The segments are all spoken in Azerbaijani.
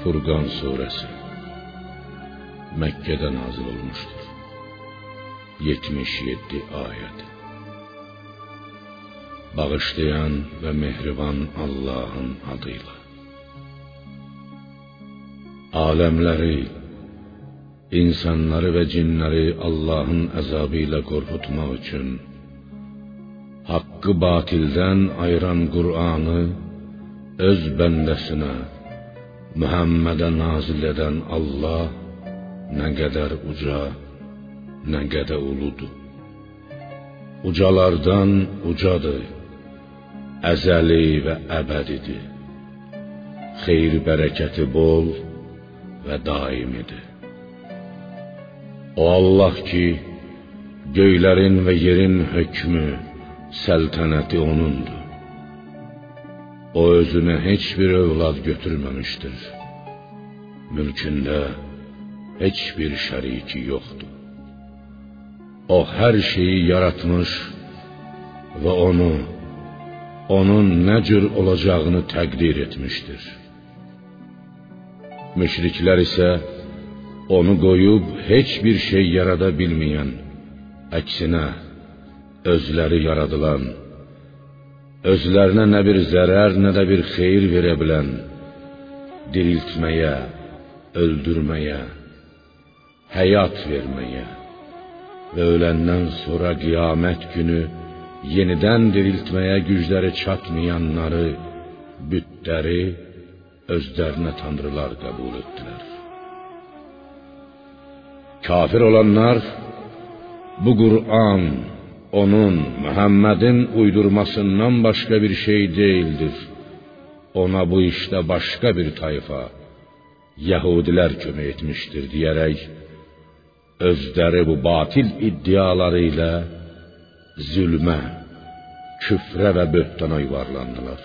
Furqan surəsi Məkkədə nazil olmuşdur. 77 ayət. Bağışlayan və mehriban Allahın adıyla. Aləmləri, insanları və cinləri Allahın əzabı ilə qorxutmaq üçün haqqı batildən ayıran Qur'anı öz bəndəsinə Muhammədə nazil edən Allah nə qədər uca, nə qədər uludur. Ucalardan ucadır, əzəli və əbədidir. Xeyir bərəkəti bol və daimidir. O Allah ki, göylərin və yerin hökmü, səltənəti O'nundur. O özünə heç bir övlad götürməmişdir. Mülkündə heç bir şəriki yoxdur. O hər şeyi yaratmış və onun nə cür olacağını təqdir etmişdir. Müşriklər isə onu qoyub heç bir şey yarada bilməyən, əksinə özləri yaradılan, özlərinə nə bir zərər, nə də bir xeyir verə bilən, diriltməyə, öldürməyə, həyat verməyə və öləndən sonra qiyamət günü yenidən diriltməyə gücləri çatmayanları, bütləri özlərinə tanrılar qəbul etdilər. Kafir olanlar bu Qur'an onun, Muhammedin uydurmasından başqa bir şey değildir. Ona bu işdə başqa bir tayfa, Yahudilər kömək etmişdir deyərək, özləri bu batil iddiaları ilə zülmə, küfrə və böhtana yuvarlandılar.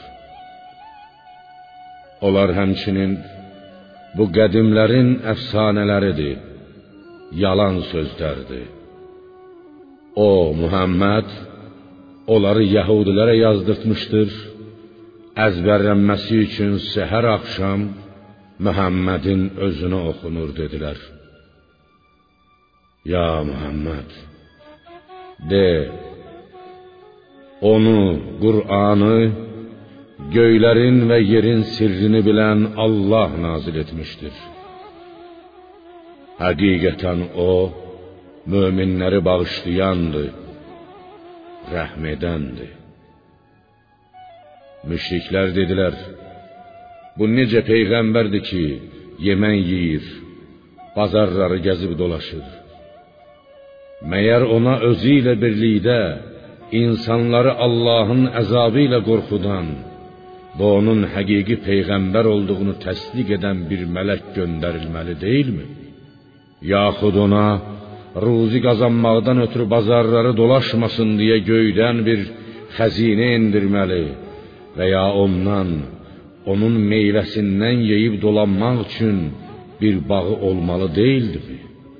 Onlar həmçinin bu qədimlərin əfsanələridir, yalan sözlərdir. O, Muhammed, onları Yahudilərə yazdırtmışdır, əzbərlənməsi üçün səhər axşam Muhammedin özünə oxunur dedilər. Ya Muhammed, de, onu, Qur'anı, göylərin və yerin sirrini bilən Allah nazil etmişdir. Həqiqətən o, möminləri bağışlayandır, rəhm edəndir. Müşriklər dedilər, bu necə peyğəmbərdir ki, yemək yeyir, bazarları gəzib dolaşır. Məyər ona özü ilə birlikdə insanları Allahın əzabı ilə qorxudan və onun həqiqi peyğəmbər olduğunu təsdiq edən bir mələk göndərilməli deyilmi? Yaxud ona ruzi qazanmaqdan ötürü bazarları dolaşmasın deyə göydən bir xəzinə endirməli və ya ondan, onun meyvəsindən yeyib dolanmaq üçün bir bağı olmalı deyildimi?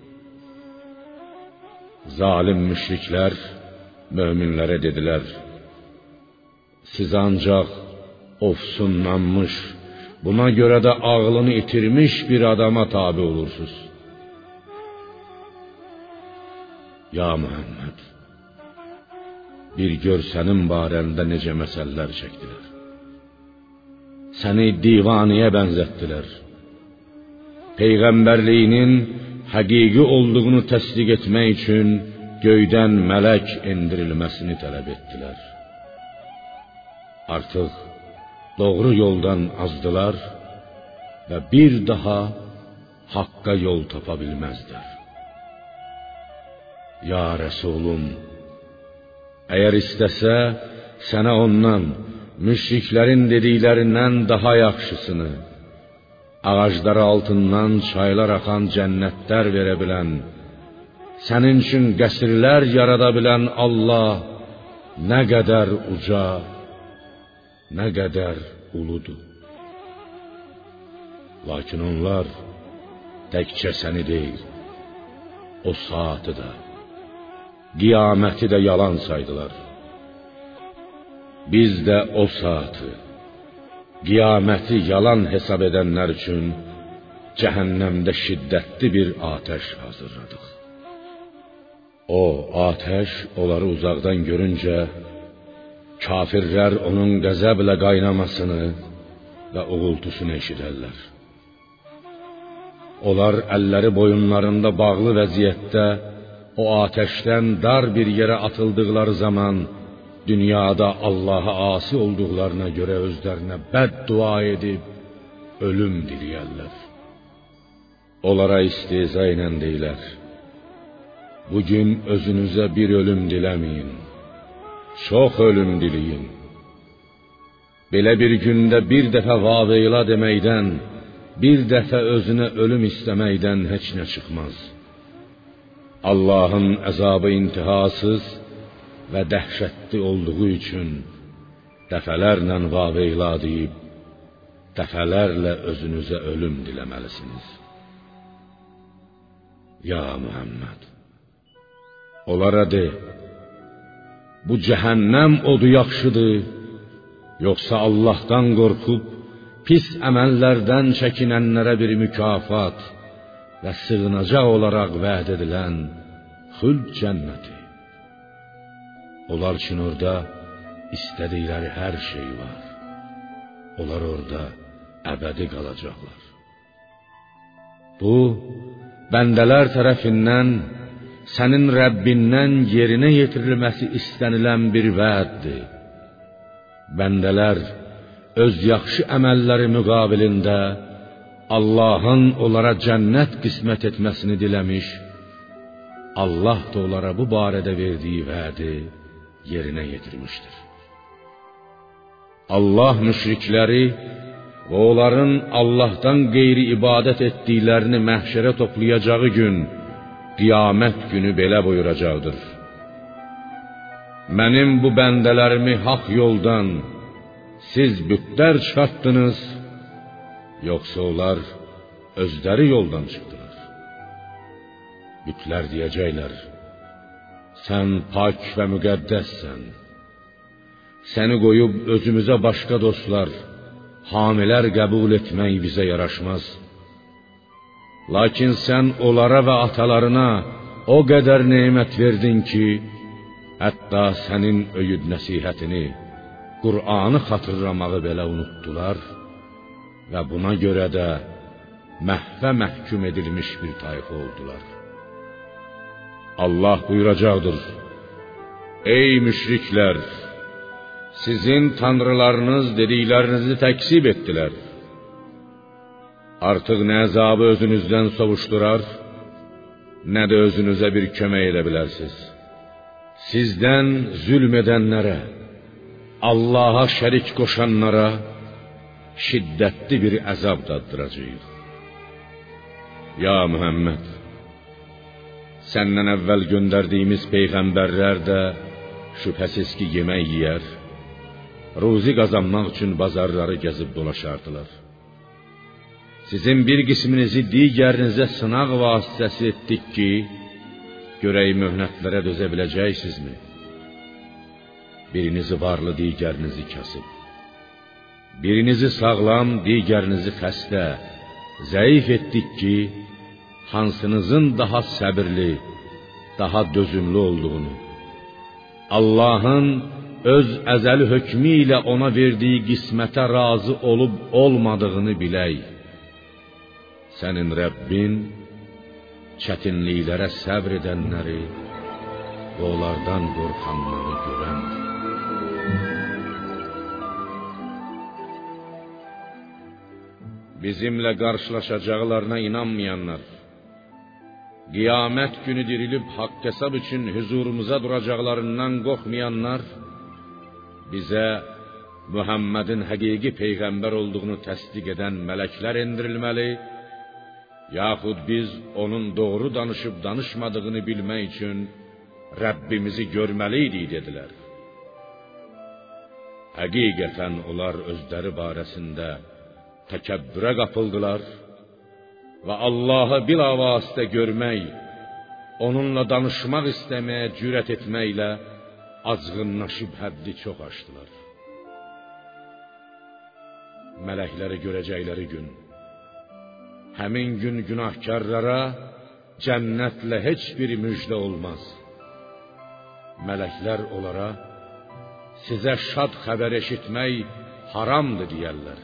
Zalim müşriklər möminlərə dedilər, siz ancaq ofsunlanmış, buna görə də ağlını itirmiş bir adama tabi olursunuz. Ya Muhammed, bir gör sənin barəndə necə məsələlər çəkdilər. Səni divaniyə bənzətdilər. Peyğəmbərliyinin həqiqi olduğunu təsdiq etmək üçün göydən mələk endirilməsini tələb etdilər. Artıq doğru yoldan azdılar və bir daha haqqa yol tapa bilməzlər. Ya Resulüm, əgər istəsə, sənə ondan, müşriklərin dediklərindən daha yaxşısını, ağacları altından çaylar axan cənnətlər verə bilən, sənin üçün qəsrlər yarada bilən Allah nə qədər uca, nə qədər uludur. Lakin onlar təkcə səni deyil, o saatı da, qiyaməti də yalan saydılar. Biz də o saatı, qiyaməti yalan hesab edənlər üçün cəhənnəmdə şiddətli bir atəş hazırladıq. O atəş onları uzaqdan görüncə, kafirlər onun qəzəblə qaynamasını və uğultusunu eşidərlər. Onlar əlləri boyunlarında bağlı vəziyyətdə o atəşdən dar bir yerə atıldıqları zaman dünyada Allaha asi olduqlarına görə özlərinə bəddua edib ölüm diləyərlər. Onlara istehza ilə deyilər: bugün özünüzə bir ölüm diləməyin, çox ölüm diləyin. Belə bir gündə bir dəfə vaveyla deməkdən, bir dəfə özünə ölüm istəməkdən heç nə çıxmaz. Allahın əzabı intihasız və dəhşətli olduğu üçün dəfələrlə vaveyla deyib, dəfələrlə özünüzə ölüm diləməlisiniz. Ya Muhammed, onlara de: bu cəhənnəm odu yaxşıdır, yoxsa Allahdan qorxub pis əməllərdən çəkinənlərə bir mükafat və sığınacaq olaraq vəd edilən xuld cənnəti? Onlar üçün orada istədikləri hər şey var. Onlar orada əbədi qalacaqlar. Bu, bəndələr tərəfindən sənin Rəbbindən yerinə yetirilməsi istənilən bir vəddir. Bəndələr öz yaxşı əməlləri müqabilində Allahın onlara cənnət qismət etməsini diləmiş, Allah da onlara bu barədə verdiyi vədi yerinə yetirmişdir. Allah müşrikləri və onların Allahdan qeyri ibadət etdiklərini məhşərə toplayacağı gün, qiyamət günü belə buyuracaqdır: mənim bu bəndələrimi haqq yoldan siz bütlər çıxartdınız, yoxsa onlar özləri yoldan çıxdılar? Bütlər deyəcəklər: sən pak və müqəddəssən. Səni qoyub özümüzə başqa dostlar, hamilər qəbul etmək bizə yaraşmaz. Lakin sən onlara və atalarına o qədər nemət verdin ki, hətta sənin öyüd nəsihətini, Qur'anı xatırlamağı belə unutdular və buna görə də məhvə məhkum edilmiş bir tayfa oldular. Allah buyuracaqdır: ey müşriklər! Sizin tanrılarınız dediklərinizi təkzib etdilər. Artıq nə əzabı özünüzdən sovuşdurar, nə də özünüzə bir kömək edə bilərsiniz. Sizdən zülm edənlərə, Allaha şərik qoşanlara şiddətli bir əzab daddıracağıq. Ya Muhammed, səndən əvvəl göndərdiyimiz peyğəmbərlər də şübhəsiz ki yemək yeyər, ruzi qazanmaq üçün bazarları gəzib dolaşardılar. Sizin bir qisminizi digərinizə sınaq vasitəsi etdik ki, görək möhnətlərə dözə biləcəksinizmi? Birinizi varlı, digərinizi kasıb. Birinizi sağlam, digərinizi xəstə, zəif etdik ki, hansınızın daha səbirli, daha dözümlü olduğunu, Allahın öz əzəli hökmü ilə ona verdiyi qismətə razı olub olmadığını bilək. Sənin Rəbbin çətinliklərə səbr edənləri və onlardan qorxanları görəndir. Bizimlə qarşılaşacaqlarına inanmayanlar, qiyamət günü dirilib haqq hesab üçün huzurumuza duracaqlarından qorxmayanlar, bizə Muhammedin həqiqi peyğəmbər olduğunu təsdiq edən mələklər endirilməli, yaxud biz onun doğru danışıb danışmadığını bilmək üçün Rəbbimizi görməliydik dedilər. Həqiqətən onlar özləri barəsində təkəbbürə qapıldılar və Allahı bilavasitə görmək, onunla danışmaq istəməyə cürət etməklə azğınlaşıb həddi çox aşdılar. Mələkləri görəcəkləri gün həmin gün günahkarlara cənnətlə heç bir müjdə olmaz. Mələklər onlara, sizə şad xəbər eşitmək haramdır deyərlər.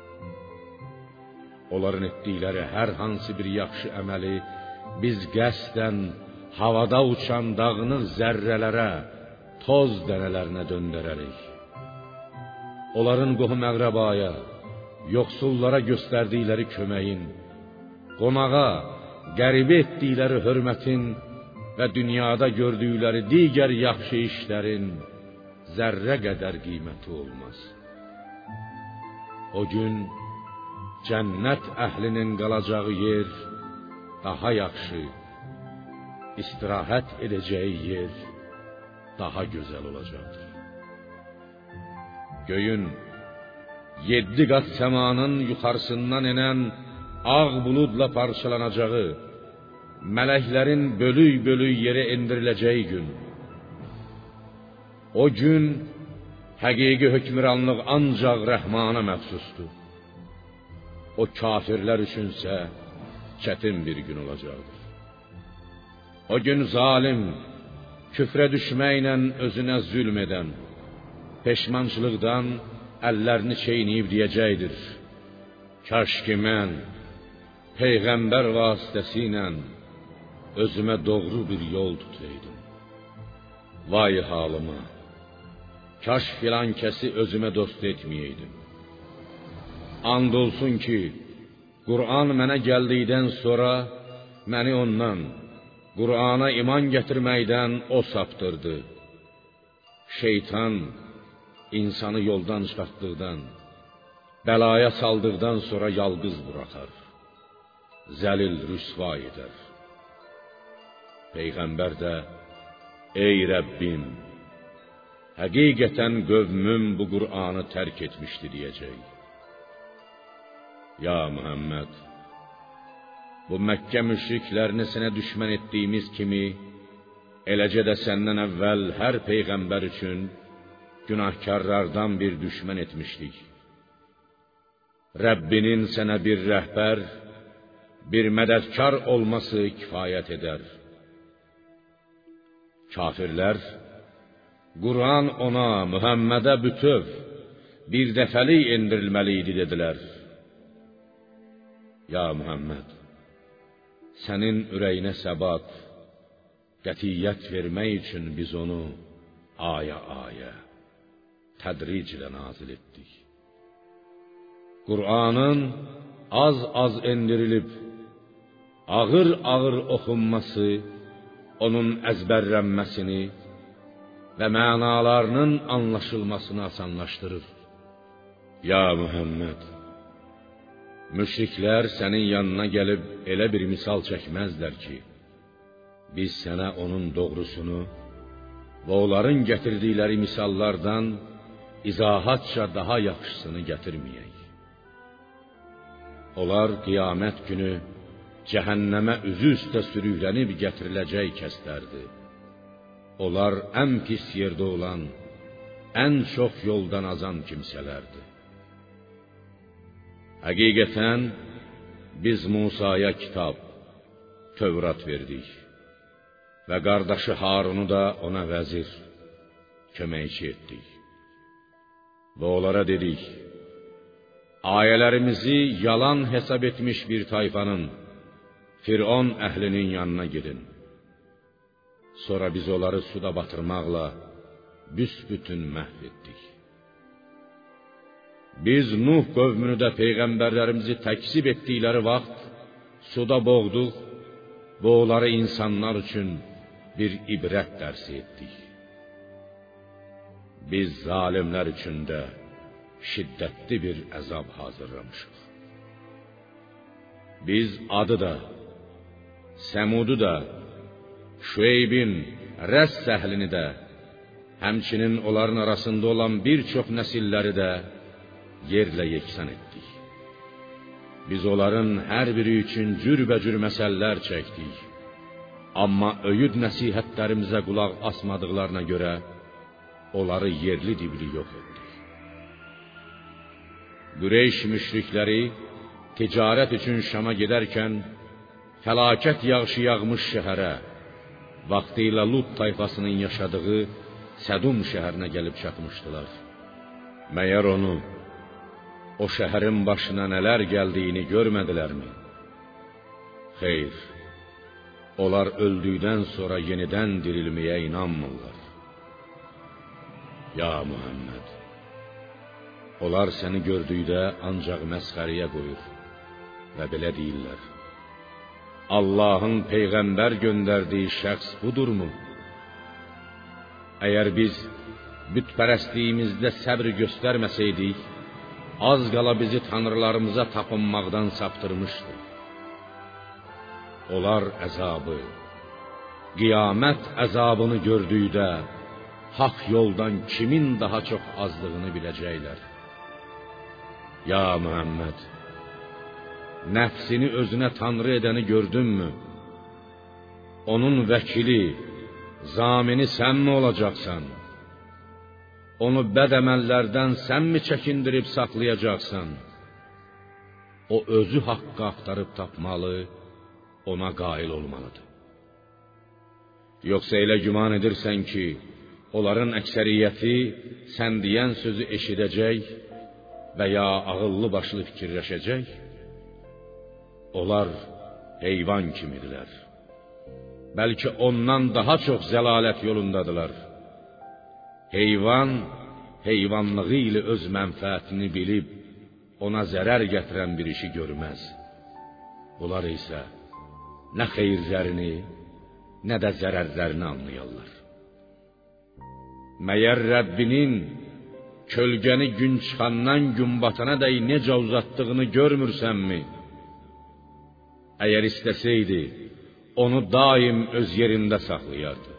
Onların etdikləri hər hansı bir yaxşı əməli biz qəsdən havada uçan dağınıq zərrələrə, toz dənələrinə döndərərik. Onların qohum-əqrəbaya, yoxsullara göstərdikləri köməyin, qonağa, qəribə etdikləri hörmətin və dünyada gördükləri digər yaxşı işlərin zərrə qədər qiyməti olmaz. O gün cənnət əhlinin qalacağı yer daha yaxşı, istirahət edəcəyi yer daha gözəl olacaqdır. Göyün 7 qat səmanın yuxarısından enən ağ buludla parçalanacağı, mələklərin bölük-bölük yerə endiriləcəyi gün. O gün həqiqi hökmranlıq ancaq Rəhmana məxsusdur. O kafirlər üçünsə çətin bir gün olacaqdır. O gün zalim, küfrə düşməklə özünə zülm edən, peşmançılıqdan əllərini çeynəyib deyəcəkdir: kaş ki mən Peyğəmbər vasitəsilə özümə doğru bir yol tutaydım. Vay halıma, kaş filan kəsi özümə dost etməyəydim. And olsun ki, Qur'an mənə gəldikdən sonra məni ondan, Qur'ana iman gətirməkdən o saptırdı. Şeytan insanı yoldan çıxartdıqdan, bəlaya saldıqdan sonra yalqız buraxar, zəlil rüsva edər. Peyğəmbər də, ey Rəbbim, həqiqətən qövmüm bu Qur'anı tərk etmişdi deyəcək. Ya Muhammed, bu Məkkə müşriklərini sənə düşmən etdiyimiz kimi, eləcə də səndən əvvəl hər peyğəmbər üçün günahkarlardan bir düşmən etmişdik. Rəbbinin sənə bir rəhbər, bir mədədkar olması kifayət edər. Kafirlər, Qur'an ona, Muhammedə bütöv, bir dəfəlik endirilməliydi dedilər. Ya Muhammed, sənin ürəyinə səbat, qətiyyət vermək üçün biz onu aya-aya, tədriclə nazil etdik. Qur'anın az-az endirilib, ağır-ağır oxunması, onun əzbərlənməsini və mənalarının anlaşılmasını asanlaşdırır. Ya Muhammed, müşriklər sənin yanına gəlib elə bir misal çəkməzlər ki, biz sənə onun doğrusunu və onların gətirdikləri misallardan izahatca daha yaxşısını gətirməyək. Onlar qiyamət günü cəhənnəmə üzü üstə sürüklənib gətiriləcək kəslərdir. Onlar ən pis yerdə olan, ən çox yoldan azan kimsələrdir. Həqiqətən biz Musaya kitab, Tövrat verdik və qardaşı Harunu da ona vəzir, köməkçi etdik. Və onlara dedik: ayələrimizi yalan hesab etmiş bir tayfanın, Firon əhlinin yanına gedin. Sonra biz onları suda batırmaqla büsbütün məhv etdik. Biz Nuh qövmünü də peyğəmbərlərimizi təkzib etdikləri vaxt suda boğduq və onları insanlar üçün bir ibrət dərsi etdik. Biz zalimlər üçün də şiddətli bir əzab hazırlamışıq. Biz adı da, Səmudu da, Şüeybin, Rəss əhlini də, həmçinin onların arasında olan bir çox nəsilləri də yerlə yeksan etdik. Biz onların hər biri üçün cürbəcür məsələlər çəkdik. Amma öyüd nəsihətlərimizə qulaq asmadıqlarına görə onları yerli dibli yox etdik. Qureyş müşrikləri ticarət üçün Şama gedərkən fəlakət yağışı yağmış şəhərə, vaxtilə Lut tayfasının yaşadığı Sədum şəhərinə gəlib çatmışdılar. Məyər onu, o şəhərin başına nələr gəldiyini görmədilərmi? Xeyr, onlar öldükdən sonra yenidən dirilməyə inanmırlar. Ya Muhammed, onlar səni gördükdə ancaq məsxəriyə qoyur və belə deyirlər: Allahın peyğəmbər göndərdiyi şəxs budurmu? Əgər biz bütpərəstliyimizdə səbr göstərməsəydik, az qala bizi tanrılarımıza tapınmaqdan saptırmışdı. Onlar əzabı, qiyamət əzabını gördükdə haqq yoldan kimin daha çox azdığını biləcəklər. Ya Muhammed, nəfsini özünə tanrı edəni gördünmü? Onun vəkili, zamini sənmi olacaqsan? Onu bəd əməllərdən sənmi çəkindirib saxlayacaqsan? O özü haqqı axtarıb tapmalı, ona qail olmalıdır. Yoxsa elə güman edirsən ki, onların əksəriyyəti sən deyən sözü eşidəcək və ya ağıllı başlı fikirləşəcək? Onlar heyvan kimidirlər. Bəlkə ondan daha çox zəlalət yolundadılar. Heyvan, heyvanlığı ilə öz mənfəətini bilib, ona zərər gətirən bir işi görməz. Bunlar isə nə xeyirlərini, nə də zərərlərini anlayarlar. Məyər Rəbbinin kölgəni gün çıxandan gün batana dək necə uzatdığını görmürsənmi? Əgər istəsəydi, onu daim öz yerində saxlayardı.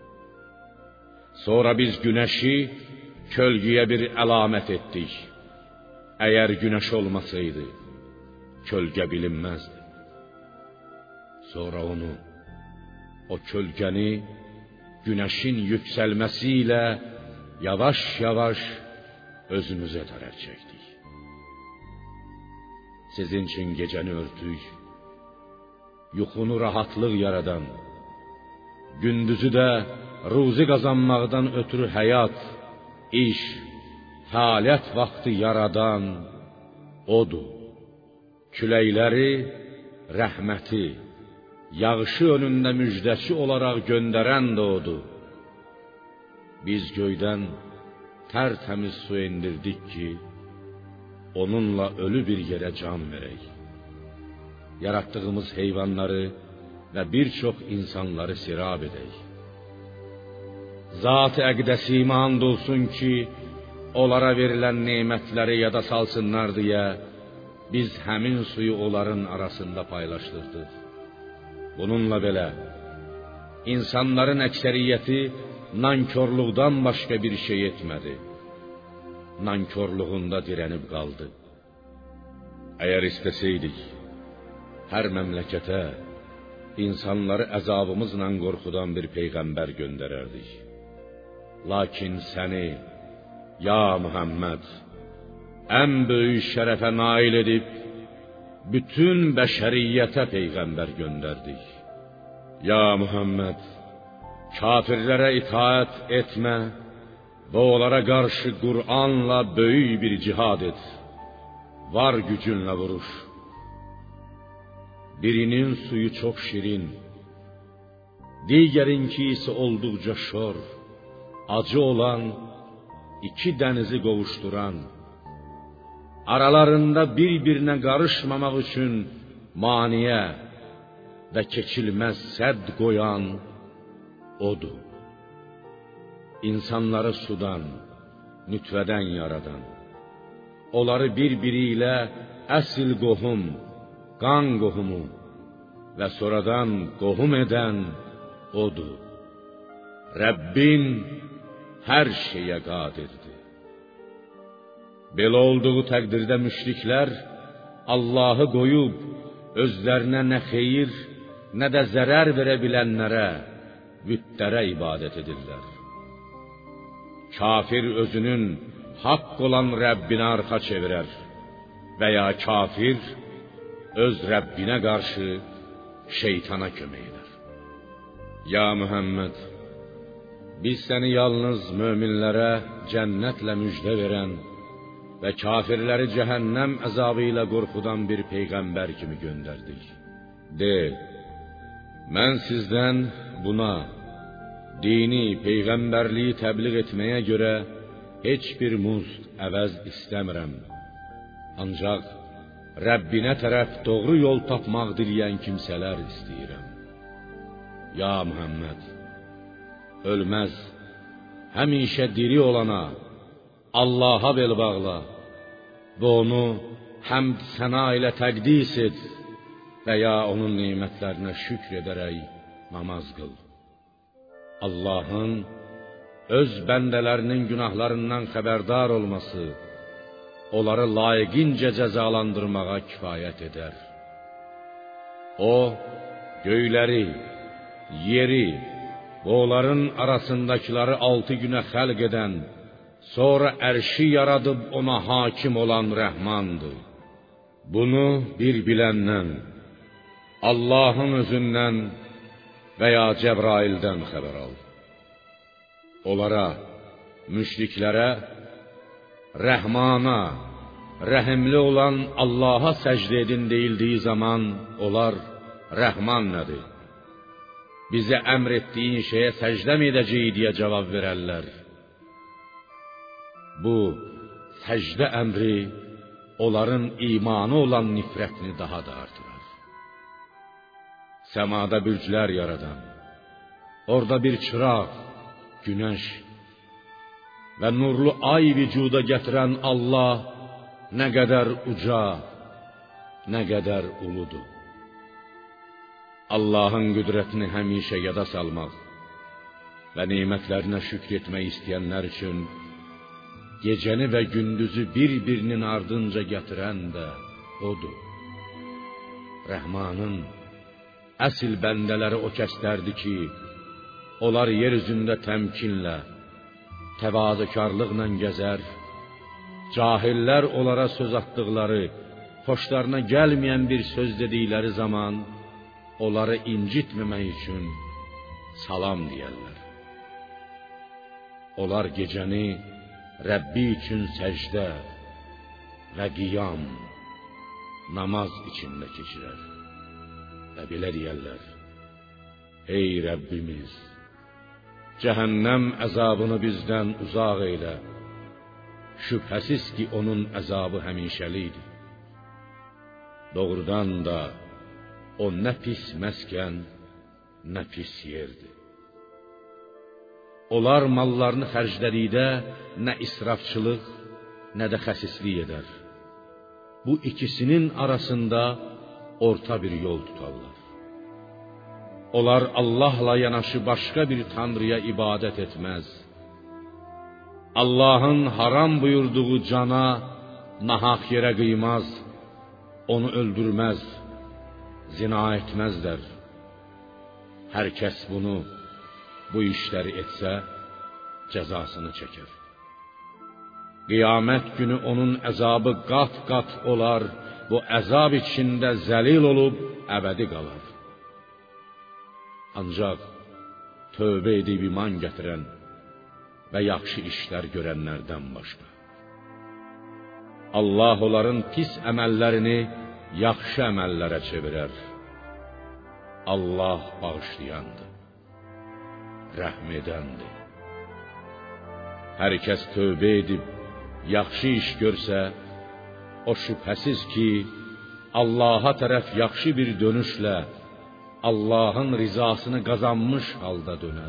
Sonra biz günəşi kölgəyə bir əlamət etdik. Əgər günəş olmasaydı, kölgə bilinməzdi. Sonra onu, o kölgəni günəşin yüksəlməsi ilə yavaş-yavaş özümüzə tərəf çəkdik. Sizin üçün gecəni örtük, yuxunu rahatlıq yaradan, gündüzü də ruzi qazanmaqdan ötürü həyat, iş, fəaliyyət vaxtı yaradan odur. Küləkləri, rəhməti, yağışı önündə müjdəçi olaraq göndərən də odur. Biz göydən tərtəmiz su endirdik ki, onunla ölü bir yerə can verək. Yaratdığımız heyvanları və bir çox insanları sirab edək. Zat-ı əqdəsimə and olsun ki, onlara verilən nemətləri yada salsınlar deyə, biz həmin suyu onların arasında paylaşdırdıq. Bununla belə, insanların əksəriyyəti nankörlükdən başqa bir şey etmədi. Nankörlüğündə dirənib qaldı. Əgər istəsəydik, hər məmləkətə insanları əzabımızla qorxudan bir peyğəmbər göndərərdik. Lakin səni, ya Muhammed, ən böyük şərəfə nail edib, bütün bəşəriyyətə peyğəmbər göndərdik. Ya Muhammed, kafirlərə itaət etmə və onlara qarşı Qur'anla böyük bir cihad et. Var gücünlə vuruş. Birinin suyu çox şirin, digərinki isə olduqca şor, acı olan, iki dənizi qovuşduran, aralarında bir-birinə qarışmamaq üçün maniyə və keçilməz sədd qoyan odur. İnsanları sudan, nütvədən yaradan, onları bir-biri ilə əsl qohum, qan qohumu və sonradan qohum edən odur. Rəbbin hər şeyə qadirdir. Belə olduğu təqdirdə müşriklər Allahı qoyub özlərinə nə xeyir, nə də zərər verə bilənlərə, bütlərə ibadət edirlər. Kafir özünün haqq olan Rəbbinə arxa çevirər və ya kafir öz Rəbbinə qarşı şeytana kömək edər. Ya Muhammed, biz səni yalnız möminlərə cənnətlə müjdə verən və kafirləri cəhənnəm əzabı ilə qorxudan bir peyğəmbər kimi göndərdik. De, mən sizdən buna, dini, peyğəmbərliyi təbliğ etməyə görə heç bir muzd əvəz istəmirəm. Ancaq Rəbbinə tərəf doğru yol tapmaq diləyən kimsələr istəyirəm. Ya Muhammed, ölməz, həmişə diri olana, Allaha bel bağla və onu həmd səna ilə təqdis et və ya onun nemətlərinə şükr edərək namaz qıl. Allahın öz bəndələrinin günahlarından xəbərdar olması, onları layiqincə cəzalandırmağa kifayət edər. O, göyləri, yeri və onların arasındakiləri 6 günə xəlq edən, sonra ərşi yaradıb ona hakim olan Rəhmandır. Bunu bir biləndən, Allahın özündən və ya Cəbraildən xəbər al. Onlara, müşriklərə, Rəhmana, rəhimli olan Allaha səcdə edin deyildiyi zaman, onlar, Rəhman nədir? Bizə əmr etdiyin şeyə səcdə mi edəcəyik deyə cavab verərlər. Bu, səcdə əmri, onların imanı olan nifrətini daha da artırar. Səmada bürclər yaradan, orada bir çıraq, günəş və nurlu ay vücuda gətirən Allah nə qədər uca, nə qədər uludur. Allahın qüdrətini həmişə yada salmaq və nemətlərinə şükr etmək istəyənlər üçün gecəni və gündüzü bir-birinin ardınca gətirən də odur. Rəhmanın əsl bəndələri o kəslərdir ki, onlar yer üzündə təmkinlə, təvazökarlıqla gəzər, cahillər onlara söz atdıqları, xoşlarına gəlməyən bir söz dedikləri zaman, onları incitməmək üçün salam deyərlər. Onlar gecəni Rəbbi üçün səcdə və qiyam, namaz içində keçirər və belə deyərlər: Ey Rəbbimiz, cəhənnəm əzabını bizdən uzaq eylə. Şübhəsiz ki, onun əzabı həmişəlikdir. Doğrudan da o nə pis məskən, nə pis yerdir. Onlar mallarını xərclədikdə nə israfçılıq, nə də xəsislik edər. Bu ikisinin arasında orta bir yol tutarlar. Onlar Allahla yanaşı başqa bir tanrıya ibadət etməz. Allahın haram buyurduğu cana nahaq yerə qıymaz, onu öldürməz, zina etməzlər. Hər kəs bu işləri etsə, cəzasını çəkər. Qiyamət günü onun əzabı qat-qat olar, bu əzab içində zəlil olub əbədi qalar. Ancaq tövbə edib iman gətirən və yaxşı işlər görənlərdən başqa. Allah onların pis əməllərini yaxşı əməllərə çevirər. Allah bağışlayandır, rəhm edəndir. Hər kəs tövbə edib yaxşı iş görsə, o şübhəsiz ki, Allaha tərəf yaxşı bir dönüşlə Allahın rizasını qazanmış halda dönər.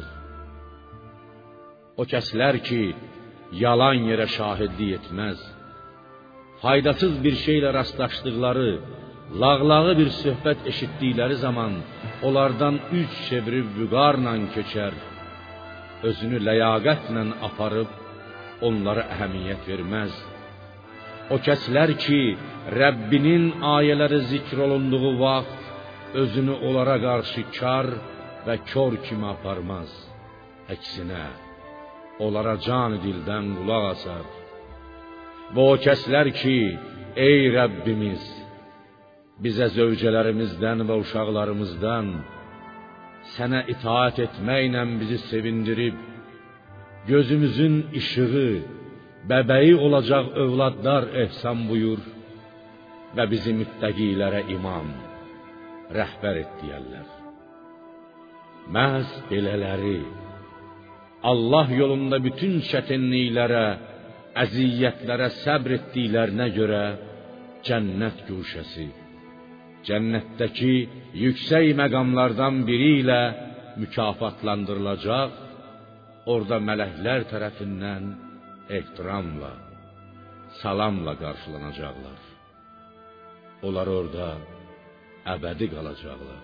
O kəslər ki, yalan yerə şahidlik etməz, faydasız bir şeylə rastlaşdıqları, lağlağı bir söhbət eşitdikləri zaman onlardan üç çevirib vüqarla keçər, özünü ləyaqətlə aparıb onlara əhəmiyyət verməz. O kəslər ki, Rəbbinin ayələri zikr olunduğu vaxt özünü onlara qarşı kar və kör kimi aparmaz. Əksinə, onlara can-ı dildən qulaq asar. Və o kəslər ki, ey Rəbbimiz, bizə zövcələrimizdən və uşaqlarımızdan sənə itaat etməklə bizi sevindirib, gözümüzün işığı, bəbəyi olacaq övladlar ehsan buyur və bizi müttəqilərə imam, rəhbər et deyərlər. Məhz belələri, Allah yolunda bütün çətinliklərə, əziyyətlərə səbr etdiklərinə görə cənnət güşəsi, cənnətdəki yüksək məqamlardan biri ilə mükafatlandırılacaq, orada mələklər tərəfindən ehtiramla, salamla qarşılanacaqlar. Onlar orada əbədi qalacaqlar.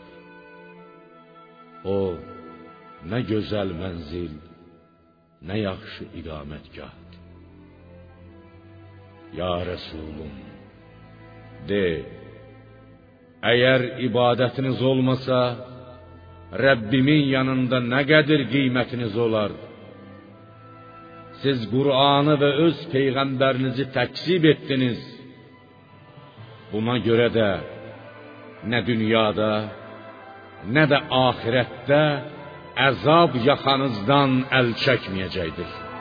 O, nə gözəl mənzil, nə yaxşı iqamətgahdır. Ya Rəsulum, de, əgər ibadətiniz olmasa, Rəbbimin yanında nə qədər qiymətiniz olar? Siz Qur'anı və öz Peyğəmbərinizi təkzib etdiniz. Buna görə də nə dünyada, nə də axirətdə əzab yaxanızdan əl çəkməyəcəkdir.